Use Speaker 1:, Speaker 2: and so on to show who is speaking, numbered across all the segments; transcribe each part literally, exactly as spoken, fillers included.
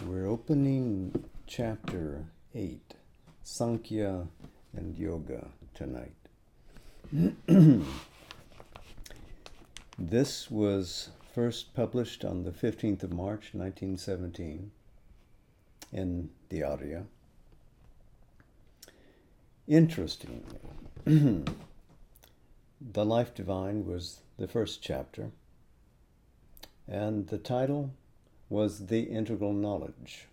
Speaker 1: We're opening chapter eight, Sankhya and Yoga, tonight. This was first published on the fifteenth of March, nineteen seventeen, in the Arya. Interestingly, The Life Divine was the first chapter, and the title was The Integral Knowledge.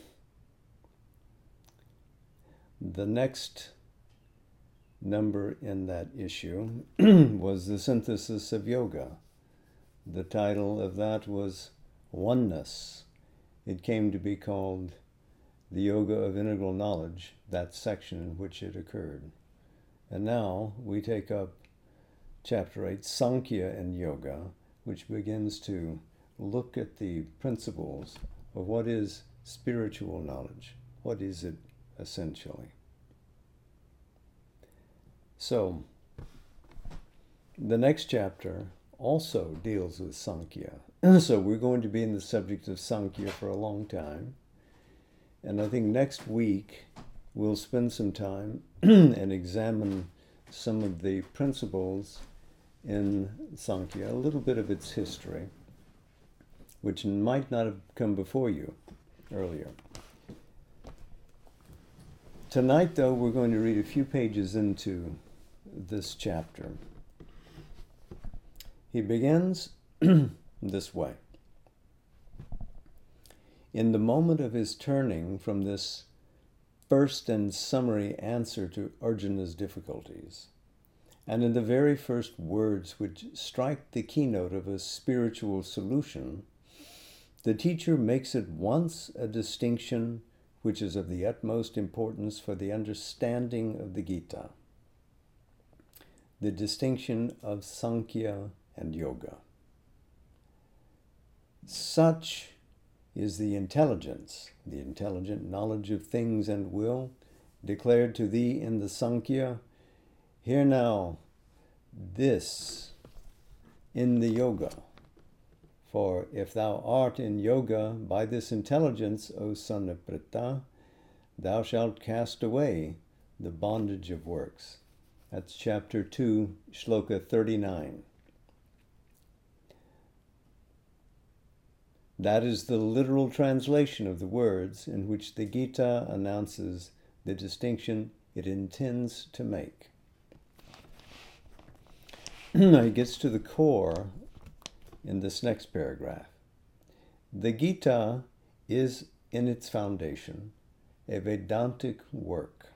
Speaker 1: The next number in that issue was The Synthesis of Yoga. The title of that was Oneness. It came to be called The Yoga of Integral Knowledge, that section in which it occurred. And now we take up chapter eight, Sankhya and Yoga, which begins to look at the principles of what is spiritual knowledge. What is it essentially? So, the next chapter also deals with Sankhya. So we're going to be in the subject of Sankhya for a long time. And I think next week we'll spend some time and examine some of the principles in Sankhya, a little bit of its history, which might not have come before you earlier. Tonight, though, we're going to read a few pages into this chapter. He begins this way. In the moment of his turning from this first and summary answer to Arjuna's difficulties, and in the very first words which strike the keynote of a spiritual solution, the teacher makes at once a distinction which is of the utmost importance for the understanding of the Gita, the distinction of Sankhya and Yoga. Such is the intelligence, the intelligent knowledge of things and will, declared to thee in the Sankhya. Hear now this in the Yoga. For if thou art in Yoga by this intelligence, O son of Pritha, thou shalt cast away the bondage of works. That's chapter two, shloka thirty-nine. That is the literal translation of the words in which the Gita announces the distinction it intends to make. It gets to the core in this next paragraph. The Gita is, in its foundation, a Vedantic work.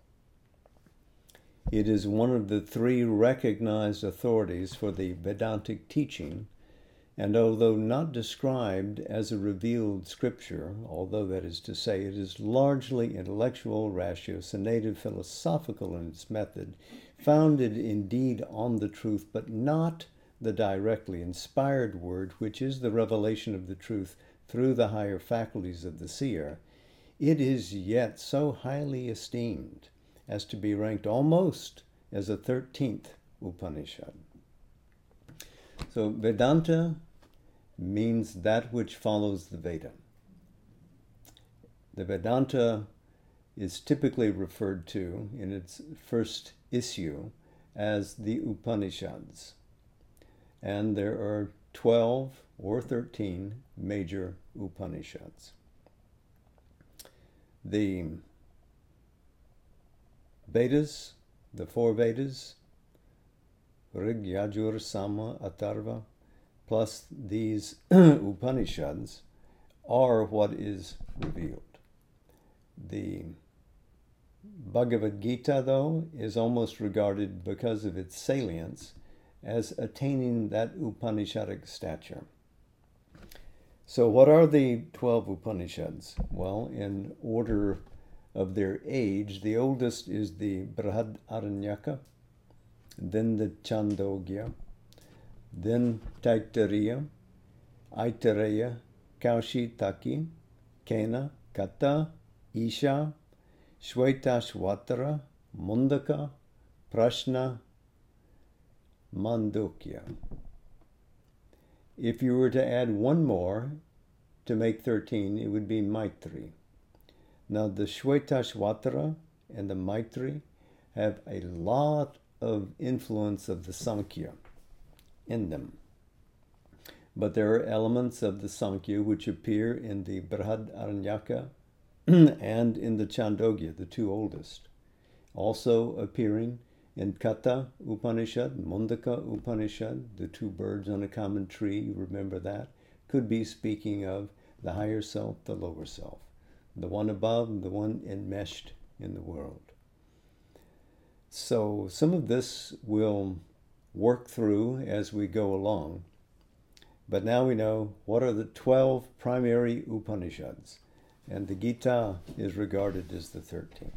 Speaker 1: It is one of the three recognized authorities for the Vedantic teaching, and although not described as a revealed scripture, although that is to say it is largely intellectual, ratiocinative, philosophical in its method, founded indeed on the truth, but not the directly inspired word, which is the revelation of the truth through the higher faculties of the seer, it is yet so highly esteemed as to be ranked almost as a thirteenth Upanishad. So Vedanta means that which follows the Veda. The Vedanta is typically referred to in its first issue as the Upanishads. And there are twelve or thirteen major Upanishads. The Vedas, the four Vedas, Rig, Yajur, Sama, Atharva, plus these Upanishads, are what is revealed. The Bhagavad Gita, though, is almost regarded, because of its salience, as attaining that Upanishadic stature. So what are the twelve Upanishads? Well, in order of their age, the oldest is the Brihadaranyaka, then the Chandogya, then Taittiriya, Aitareya, Kaushitaki, Kena, Kata, Isha, Shvetashvatara, Mundaka, Prashna, Mandukya. If you were to add one more to make thirteen, it would be Maitri. Now the Shvetashvatara and the Maitri have a lot of influence of the Sankhya in them. But there are elements of the Sankhya which appear in the Brihadaranyaka and in the Chandogya, the two oldest. Also appearing in Katha Upanishad, Mundaka Upanishad, the two birds on a common tree, you remember that, could be speaking of the higher self, the lower self, the one above, the one enmeshed in the world. So some of this will work through as we go along. But now we know what are the twelve primary Upanishads, and the Gita is regarded as the thirteenth.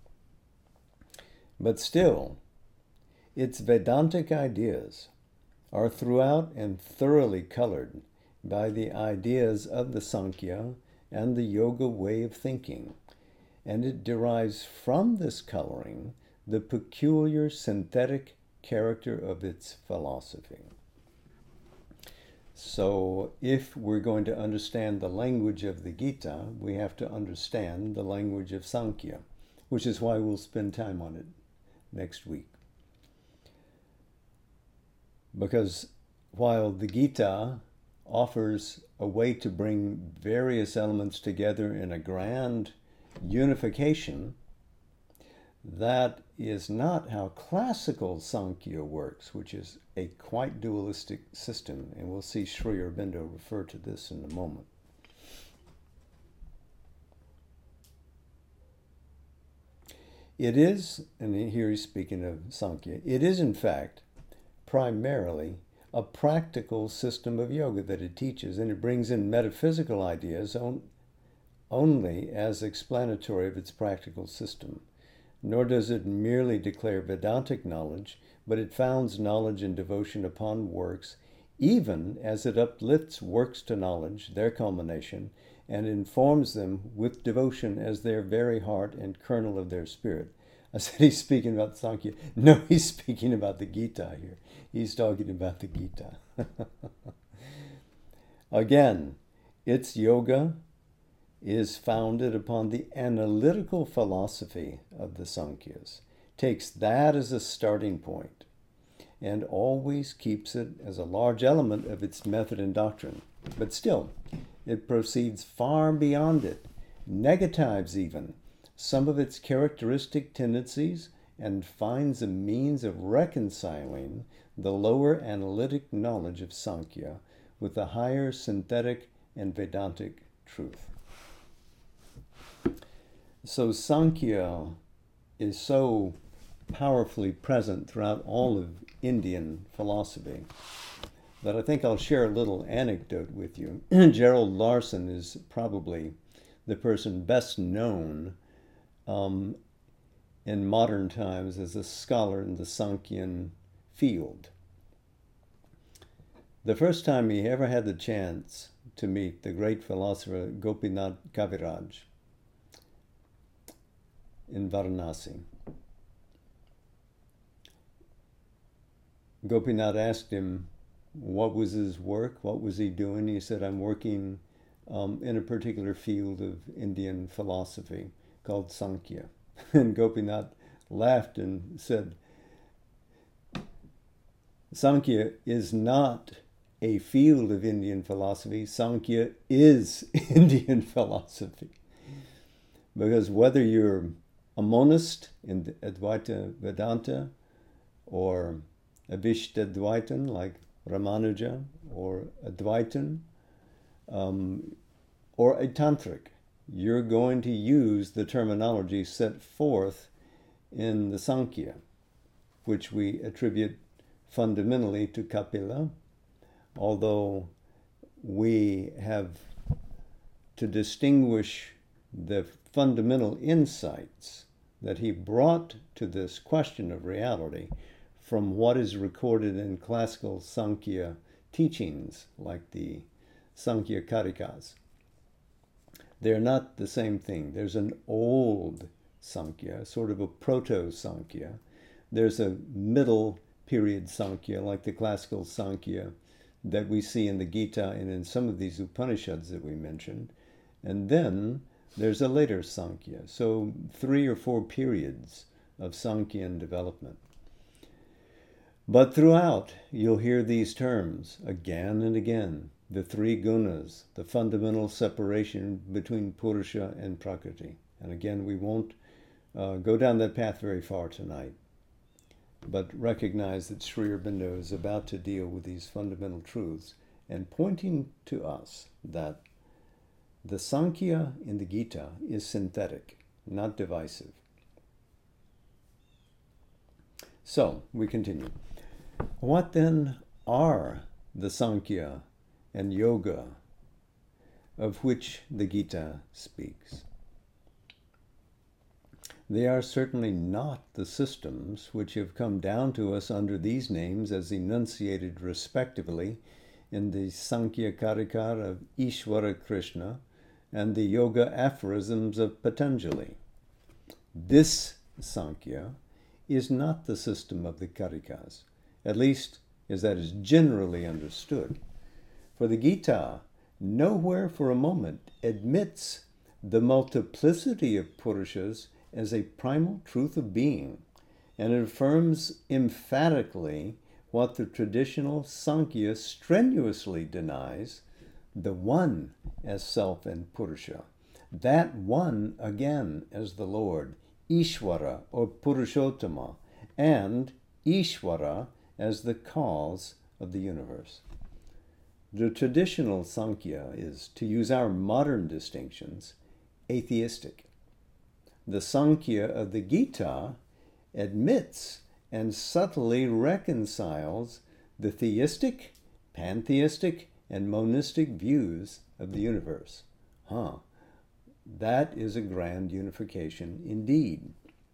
Speaker 1: But still, its Vedantic ideas are throughout and thoroughly colored by the ideas of the Sankhya and the Yoga way of thinking, and it derives from this coloring the peculiar synthetic character of its philosophy. So if we're going to understand the language of the Gita, we have to understand the language of Sankhya, which is why we'll spend time on it next week. Because while the Gita offers a way to bring various elements together in a grand unification, that is not how classical Sankhya works, which is a quite dualistic system, and we'll see Sri Aurobindo refer to this in a moment. It is, and here he's speaking of Sankhya, it is in fact primarily a practical system of yoga that it teaches, and it brings in metaphysical ideas on, only as explanatory of its practical system. Nor does it merely declare Vedantic knowledge, but it founds knowledge and devotion upon works, even as it uplifts works to knowledge, their culmination, and informs them with devotion as their very heart and kernel of their spirit. I said he's speaking about Sankhya. No, he's speaking about the Gita here. He's talking about the Gita. Again, its yoga is founded upon the analytical philosophy of the Sankhyas, takes that as a starting point, and always keeps it as a large element of its method and doctrine. But still, it proceeds far beyond it, negatives even some of its characteristic tendencies, and finds a means of reconciling the lower analytic knowledge of Sankhya with the higher synthetic and Vedantic truth. So Sankhya is so powerfully present throughout all of Indian philosophy that I think I'll share a little anecdote with you. Gerald Larson is probably the person best known um, in modern times as a scholar in the Sankhyan field. The first time he ever had the chance to meet the great philosopher Gopinath Kaviraj in Varanasi, Gopinath asked him what was his work, what was he doing. He said, I'm working um, in a particular field of Indian philosophy called Sankhya. And Gopinath laughed and said, Sankhya is not a field of Indian philosophy. Sankhya is Indian philosophy. Because whether you're a monist in the Advaita Vedanta or a Vishtadvaitan like Ramanuja or Advaitan um, or a Tantric, you're going to use the terminology set forth in the Sankhya, which we attribute fundamentally to Kapila, although we have to distinguish the fundamental insights that he brought to this question of reality from what is recorded in classical Sankhya teachings, like the Sankhya Karikas. They're not the same thing. There's an old Sankhya, sort of a proto-Sankhya. There's a middle period Sankhya, like the classical Sankhya that we see in the Gita and in some of these Upanishads that we mentioned. And then there's a later Sankhya. So three or four periods of Sankhyan development. But throughout, you'll hear these terms again and again. The three gunas, the fundamental separation between Purusha and Prakriti. And again, we won't uh, go down that path very far tonight. But recognize that Sri Aurobindo is about to deal with these fundamental truths and pointing to us that the Sankhya in the Gita is synthetic, not divisive. So, we continue. What then are the Sankhya and Yoga of which the Gita speaks? They are certainly not the systems which have come down to us under these names as enunciated respectively in the Sankhya Karika of Ishvara Krishna and the Yoga aphorisms of Patanjali. This Sankhya is not the system of the Karikas, at least as that is generally understood. For the Gita nowhere for a moment admits the multiplicity of Purushas as a primal truth of being, and it affirms emphatically what the traditional Sankhya strenuously denies, the one as self and Purusha. That one, again, as the Lord, Ishvara or Purushottama, and Ishvara as the cause of the universe. The traditional Sankhya is, to use our modern distinctions, atheistic. The Sankhya of the Gita admits and subtly reconciles the theistic, pantheistic, and monistic views of the universe. Huh. That is a grand unification indeed.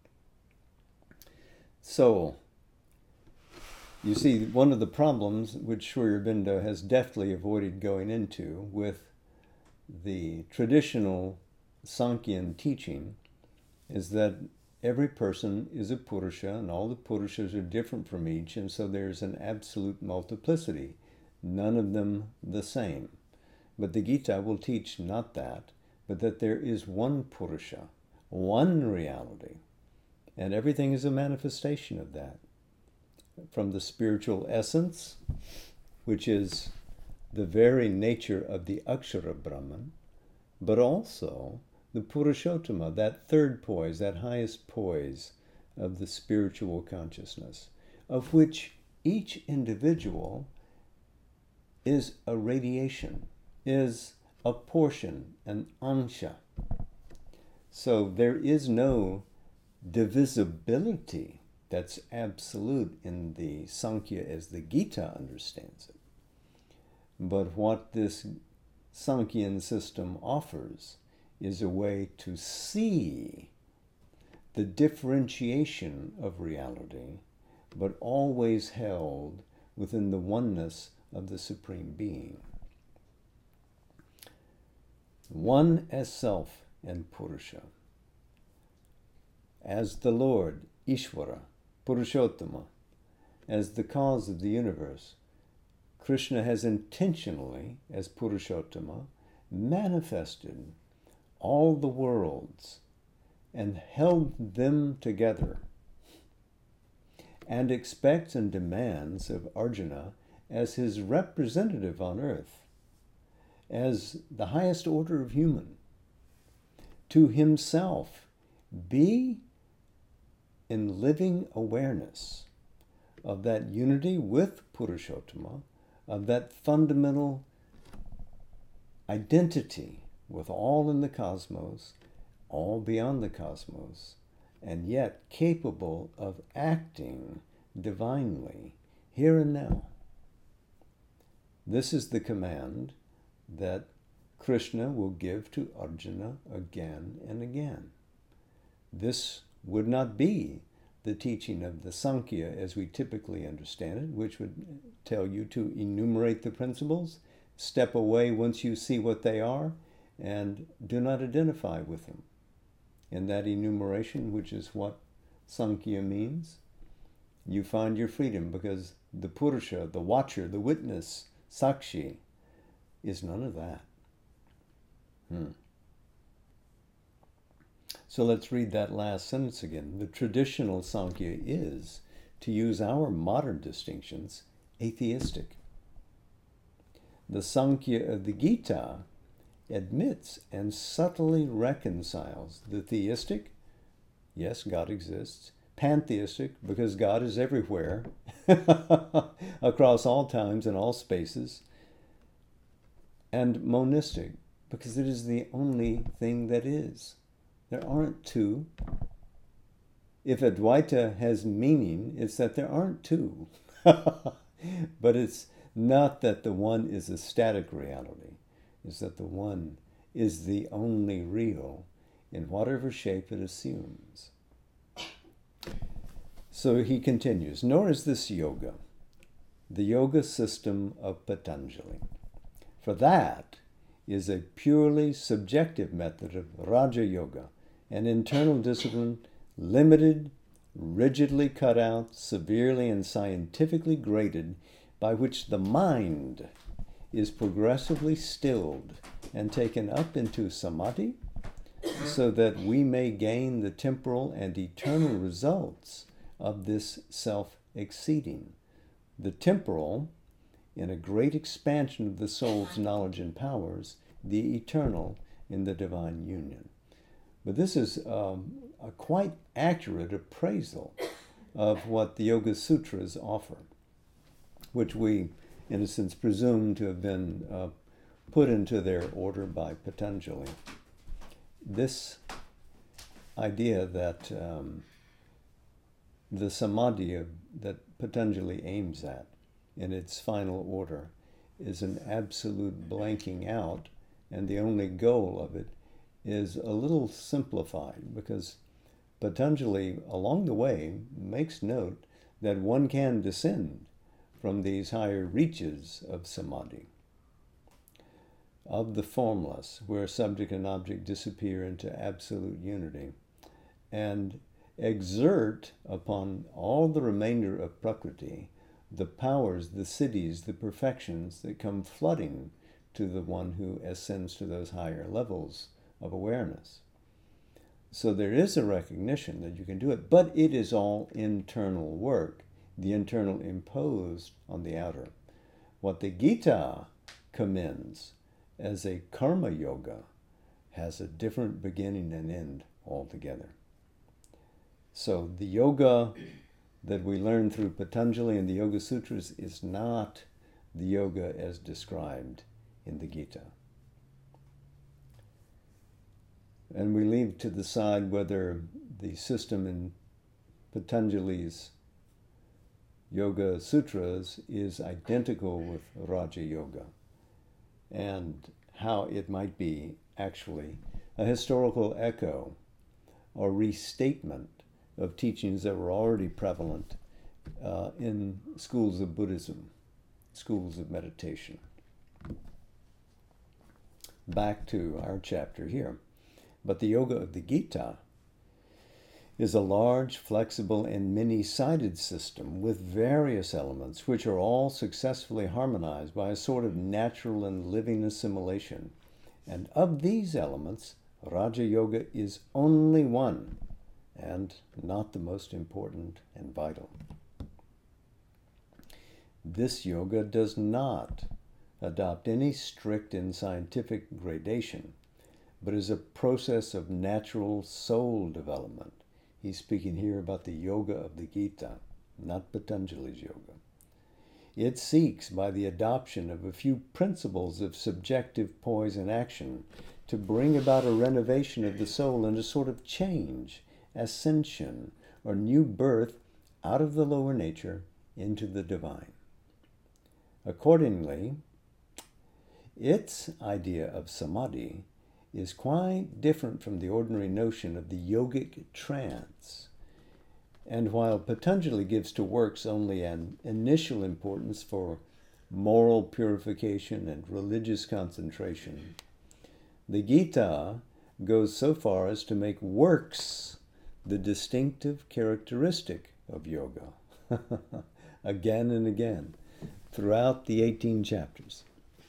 Speaker 1: So, you see, one of the problems which Sri Aurobindo has deftly avoided going into with the traditional Sankhyan teaching is that every person is a Purusha and all the Purushas are different from each, and so there's an absolute multiplicity, none of them the same. But the Gita will teach not that, but that there is one Purusha, one reality, and everything is a manifestation of that. From the spiritual essence, which is the very nature of the Akshara Brahman, but also the Purushottama, that third poise, that highest poise of the spiritual consciousness, of which each individual is a radiation, is a portion, an ansha. So there is no divisibility that's absolute in the Sankhya as the Gita understands it. But what this Sankhyan system offers is a way to see the differentiation of reality, but always held within the oneness of the Supreme Being. One as self and Purusha, as the Lord, Ishvara, Purushottama, as the cause of the universe. Krishna has intentionally, as Purushottama, manifested all the worlds and held them together, and expects and demands of Arjuna as his representative on earth, as the highest order of human, to himself be in living awareness of that unity with Purushottama, of that fundamental identity with all in the cosmos, all beyond the cosmos, and yet capable of acting divinely here and now. This is the command that Krishna will give to Arjuna again and again. This would not be the teaching of the Sankhya as we typically understand it, which would tell you to enumerate the principles, step away once you see what they are, and do not identify with them. In that enumeration, which is what Sankhya means, you find your freedom, because the Purusha, the watcher, the witness, Sakshi, is none of that. Hmm. So let's read that last sentence again. The traditional Sankhya is, to use our modern distinctions, atheistic. The Sankhya of the Gita admits and subtly reconciles the theistic, yes, God exists, pantheistic, because God is everywhere, across all times and all spaces, and monistic, because it is the only thing that is. There aren't two. If Advaita has meaning, it's that there aren't two. But it's not that the one is a static reality. It's that the one is the only real in whatever shape it assumes. So he continues, nor is this yoga, the yoga system of Patanjali. For that is a purely subjective method of Raja Yoga, an internal discipline, limited, rigidly cut out, severely and scientifically graded, by which the mind is progressively stilled and taken up into samadhi, so that we may gain the temporal and eternal results of this self-exceeding. The temporal, in a great expansion of the soul's knowledge and powers, the eternal in the divine union. But this is um, a quite accurate appraisal of what the Yoga Sutras offer, which we, in a sense, presume to have been uh, put into their order by Patanjali. This idea that um, the samadhi of, that Patanjali aims at in its final order is an absolute blanking out, and the only goal of it is a little simplified, because Patanjali, along the way, makes note that one can descend from these higher reaches of samadhi, of the formless, where subject and object disappear into absolute unity, and exert upon all the remainder of Prakriti the powers, the siddhis, the perfections that come flooding to the one who ascends to those higher levels of awareness. So there is a recognition that you can do it, but it is all internal work, the internal imposed on the outer. What the Gita commends as a karma yoga has a different beginning and end altogether. So the yoga that we learn through Patanjali and the Yoga Sutras is not the yoga as described in the Gita. And we leave to the side whether the system in Patanjali's Yoga Sutras is identical with Raja Yoga, and how it might be actually a historical echo or restatement of teachings that were already prevalent uh, in schools of Buddhism, schools of meditation. Back to our chapter here. But the yoga of the Gita is a large, flexible, and many-sided system with various elements which are all successfully harmonized by a sort of natural and living assimilation. And of these elements, Raja Yoga is only one, and not the most important and vital. This yoga does not adopt any strict and scientific gradation, but is a process of natural soul development. He's speaking here about the yoga of the Gita, not Patanjali's yoga. It seeks, by the adoption of a few principles of subjective poise and action, to bring about a renovation of the soul and a sort of change, ascension, or new birth out of the lower nature into the divine. Accordingly, its idea of samadhi is quite different from the ordinary notion of the yogic trance. And while Patanjali gives to works only an initial importance for moral purification and religious concentration, the Gita goes so far as to make works the distinctive characteristic of yoga, again and again, throughout the eighteen chapters.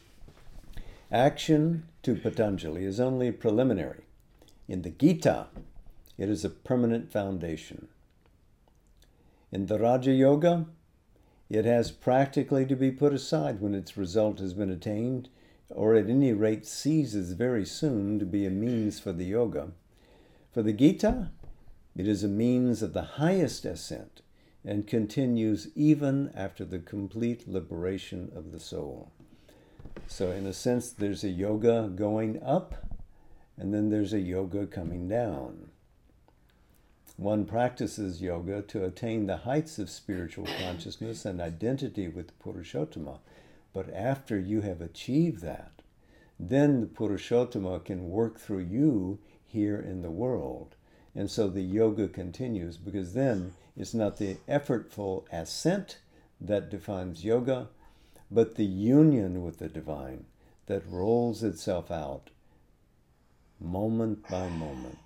Speaker 1: Action to Patanjali is only preliminary. In the Gita, it is a permanent foundation. In the Raja Yoga, it has practically to be put aside when its result has been attained, or at any rate ceases very soon to be a means for the yoga. For the Gita, it is a means of the highest ascent and continues even after the complete liberation of the soul. So in a sense, there's a yoga going up, and then there's a yoga coming down. One practices yoga to attain the heights of spiritual consciousness and identity with Purushottama. But after you have achieved that, then the Purushottama can work through you here in the world. And so the yoga continues, because then it's not the effortful ascent that defines yoga, but the union with the divine that rolls itself out moment by moment.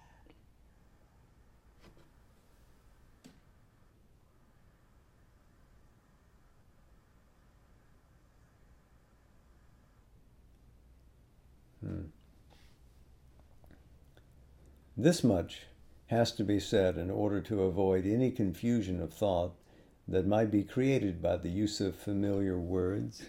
Speaker 1: Hmm. This much has to be said in order to avoid any confusion of thought that might be created by the use of familiar words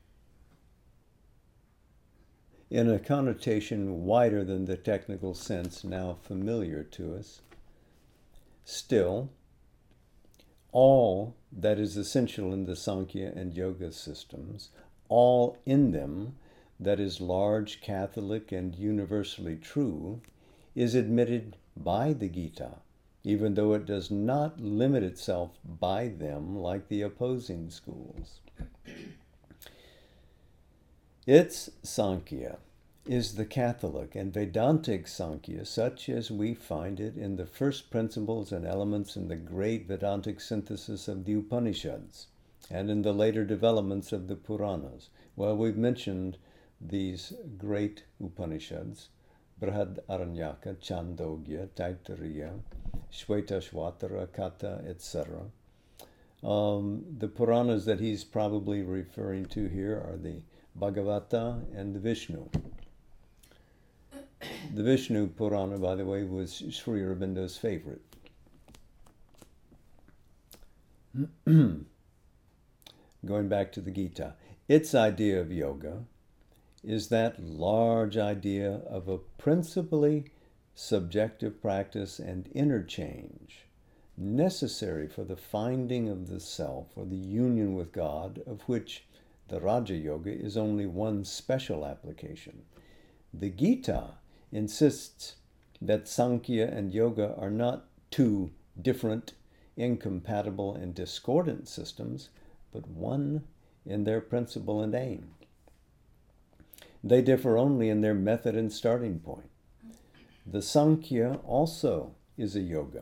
Speaker 1: in a connotation wider than the technical sense now familiar to us. Still, all that is essential in the Sankhya and Yoga systems, all in them that is large, Catholic, and universally true, is admitted by the Gita, even though it does not limit itself by them like the opposing schools. Its Sankhya is the Catholic and Vedantic Sankhya, such as we find it in the first principles and elements in the great Vedantic synthesis of the Upanishads, and in the later developments of the Puranas. Well, we've mentioned these great Upanishads, Brihadaranyaka, Chandogya, Taittiriya, Shvetashvatara, Katha, et cetera. Um, the Puranas that he's probably referring to here are the Bhagavata and the Vishnu. The Vishnu Purana, by the way, was Sri Aurobindo's favorite. Going back to the Gita, its idea of yoga is that large idea of a principally subjective practice and interchange necessary for the finding of the self or the union with God, of which the Raja Yoga is only one special application. The Gita insists that Sankhya and Yoga are not two different, incompatible, and discordant systems, but one in their principle and aim. They differ only in their method and starting point. The Sankhya also is a yoga,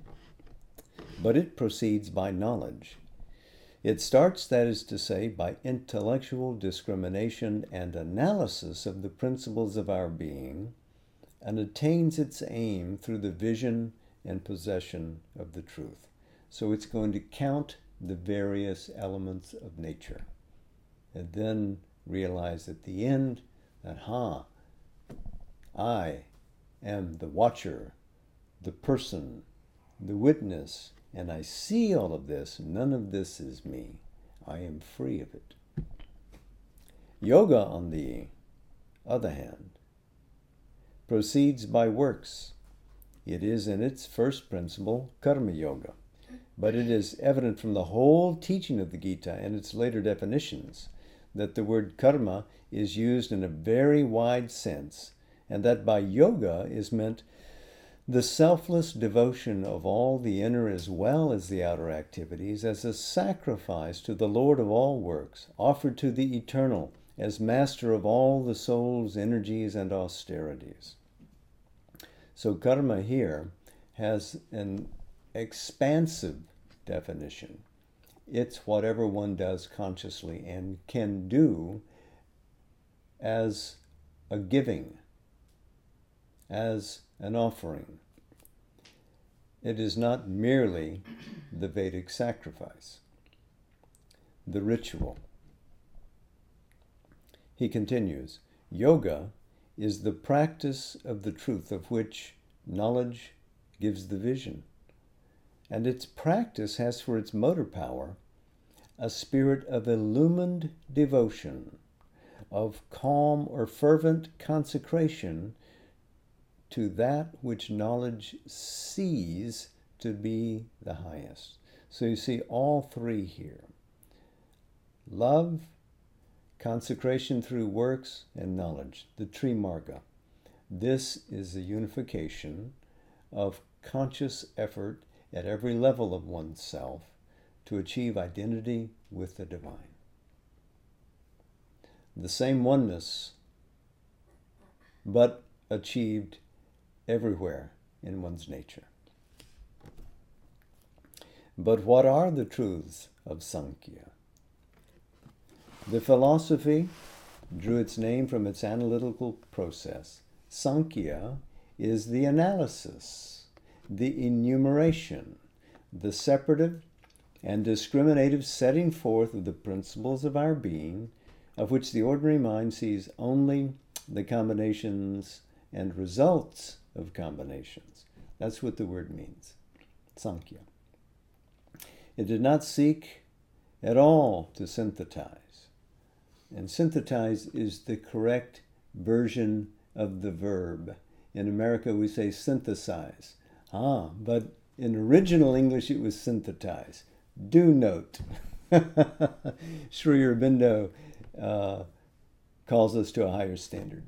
Speaker 1: but it proceeds by knowledge. It starts, that is to say, by intellectual discrimination and analysis of the principles of our being, and attains its aim through the vision and possession of the truth. So it's going to count the various elements of nature, and then realize at the end that, ha, I am the watcher, the person, the witness, and I see all of this. None of this is me. I am free of it. Yoga, on the other hand, proceeds by works. It is in its first principle karma yoga, but it is evident from the whole teaching of the Gita and its later definitions that the word karma is used in a very wide sense, and that by yoga is meant the selfless devotion of all the inner as well as the outer activities as a sacrifice to the Lord of all works, offered to the eternal as master of all the soul's energies and austerities. So karma here has an expansive definition. It's whatever one does consciously and can do as a giving, as an offering. It is not merely the Vedic sacrifice, the ritual, He continues, yoga is the practice of the truth of which knowledge gives the vision. And its practice has for its motor power a spirit of illumined devotion, of calm or fervent consecration to that which knowledge sees to be the highest. So you see all three here. Love, consecration through works, and knowledge, the Trimarga. This is the unification of conscious effort at every level of oneself to achieve identity with the divine. The same oneness, but achieved everywhere in one's nature. But what are the truths of Sankhya? The philosophy drew its name from its analytical process. Sankhya is the analysis, the enumeration, the separative and discriminative setting forth of the principles of our being, of which the ordinary mind sees only the combinations and results of combinations. That's what the word means, Sankhya. It did not seek at all to synthesize. And synthesize is the correct version of the verb. In America, we say synthesize. Ah, but in original English, it was synthesize. Do note, Sri Aurobindo uh, calls us to a higher standard.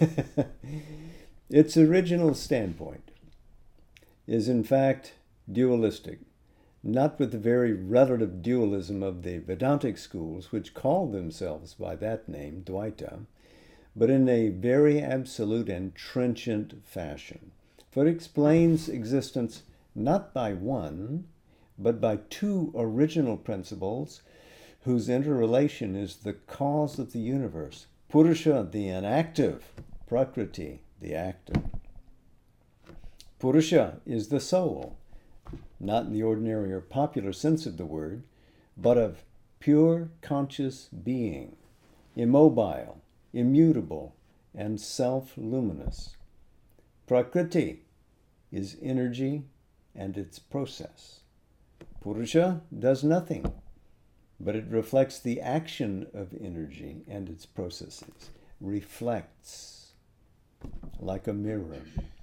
Speaker 1: Its original standpoint is, in fact, dualistic, not with the very relative dualism of the Vedantic schools, which call themselves by that name, Dvaita, but in a very absolute and trenchant fashion. For it explains existence not by one, but by two original principles whose interrelation is the cause of the universe. Purusha, the inactive, Prakriti, the active. Purusha is the soul, not in the ordinary or popular sense of the word, but of pure conscious being, immobile, immutable, and self-luminous. Prakriti is energy and its process. Purusha does nothing, but it reflects the action of energy and its processes, reflects like a mirror.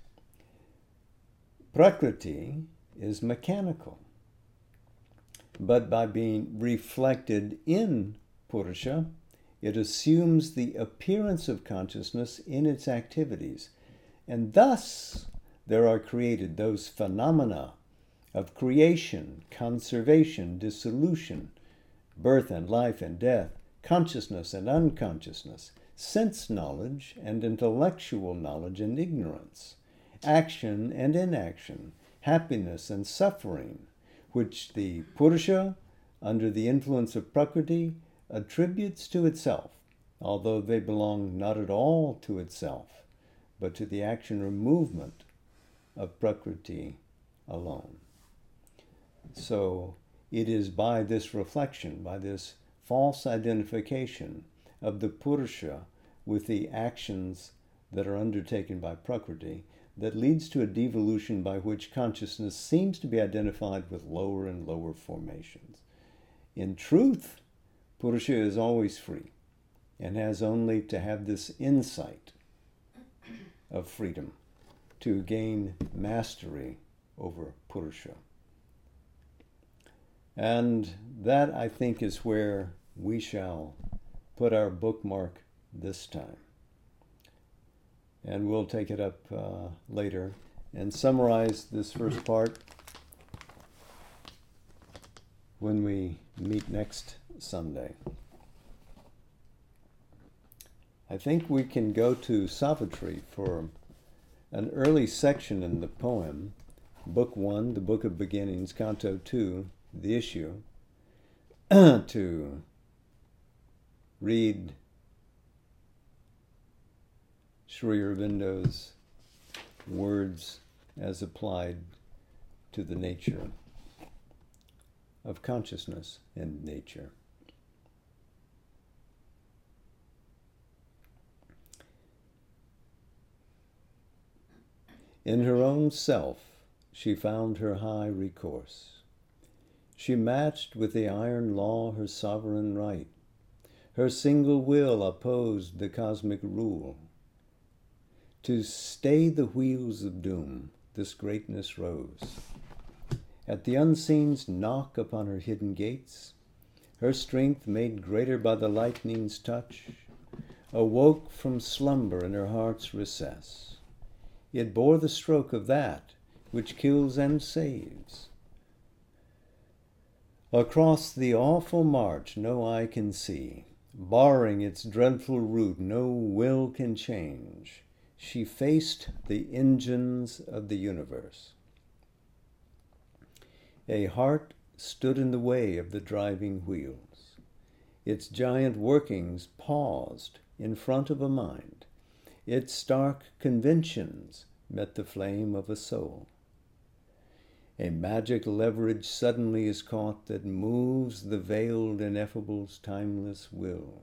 Speaker 1: Prakriti is mechanical, but by being reflected in Purusha, it assumes the appearance of consciousness in its activities, and thus there are created those phenomena of creation, conservation, dissolution, birth and life and death, consciousness and unconsciousness, sense knowledge and intellectual knowledge and ignorance, action and inaction, happiness and suffering, which the Purusha, under the influence of Prakriti, attributes to itself, although they belong not at all to itself, but to the action or movement of Prakriti alone. So it is by this reflection, by this false identification of the Purusha with the actions that are undertaken by Prakriti, that leads to a devolution by which consciousness seems to be identified with lower and lower formations. In truth, Purusha is always free and has only to have this insight of freedom to gain mastery over Purusha. And that, I think, is where we shall put our bookmark this time. And we'll take it up uh, later and summarize this first part when we meet next Sunday. I think we can go to Savitri for an early section in the poem, Book One, the Book of Beginnings, Canto Two, the issue, to read Sri Aurobindo's words as applied to the nature of consciousness and nature. In her own self she found her high recourse. She matched with the iron law her sovereign right. Her single will opposed the cosmic rule. To stay the wheels of doom, this greatness rose. At the unseen's knock upon her hidden gates, her strength, made greater by the lightning's touch, awoke from slumber in her heart's recess. It bore the stroke of that which kills and saves. Across the awful march no eye can see, barring its dreadful route no will can change, she faced the engines of the universe. A heart stood in the way of the driving wheels. Its giant workings paused in front of a mind. Its stark conventions met the flame of a soul. A magic leverage suddenly is caught that moves the veiled ineffable's timeless will.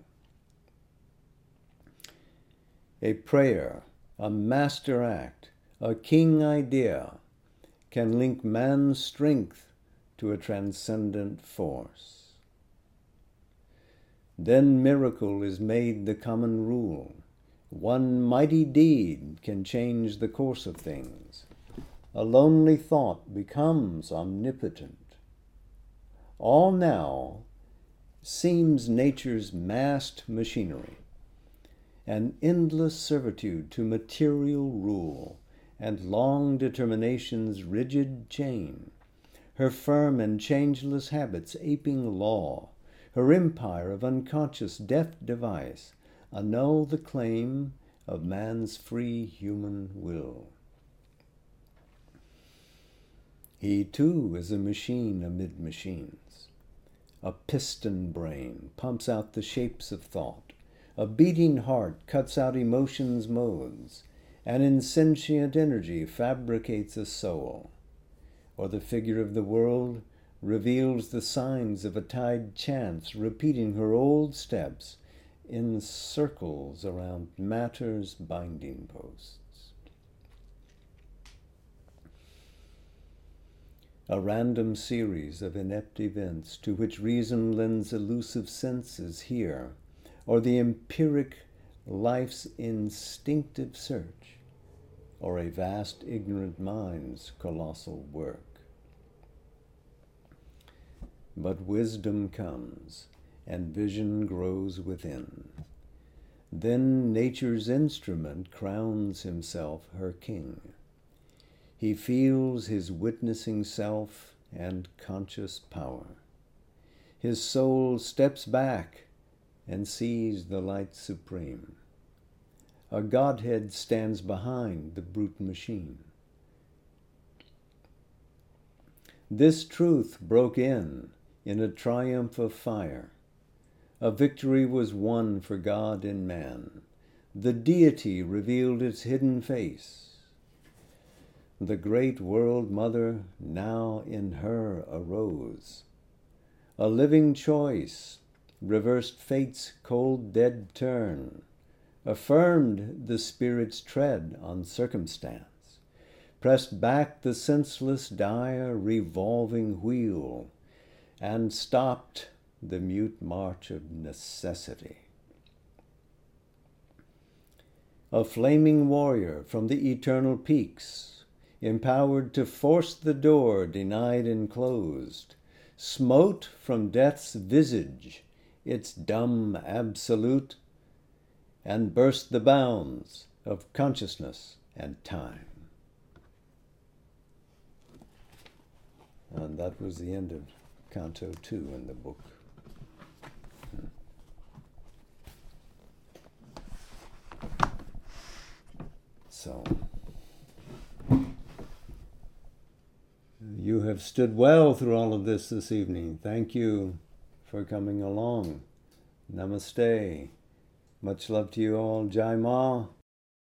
Speaker 1: A prayer, a master act, a king idea can link man's strength to a transcendent force. Then miracle is made the common rule. One mighty deed can change the course of things. A lonely thought becomes omnipotent. All now seems nature's massed machinery, an endless servitude to material rule, and long determination's rigid chain, her firm and changeless habits aping law, her empire of unconscious deft device, annul the claim of man's free human will. He too is a machine amid machines. A piston brain pumps out the shapes of thought. A beating heart cuts out emotion's modes. An insentient energy fabricates a soul. Or the figure of the world reveals the signs of a tide chance repeating her old steps in circles around matter's binding posts. A random series of inept events to which reason lends elusive senses here, or the empiric life's instinctive search, or a vast ignorant mind's colossal work. But wisdom comes, and vision grows within. Then nature's instrument crowns himself her king. He feels his witnessing self and conscious power. His soul steps back and sees the light supreme. A Godhead stands behind the brute machine. This truth broke in in a triumph of fire. A victory was won for God in man. The deity revealed its hidden face. The great world mother now in her arose. A living choice reversed fate's cold dead turn, affirmed the spirit's tread on circumstance, pressed back the senseless dire revolving wheel, and stopped the mute march of necessity. A flaming warrior from the eternal peaks, empowered to force the door denied and closed, smote from death's visage its dumb absolute, and burst the bounds of consciousness and time. And that was the end of Canto two in the book. So, you have stood well through all of this this evening. Thank you for coming along. Namaste. Much love to you all. Jai Ma.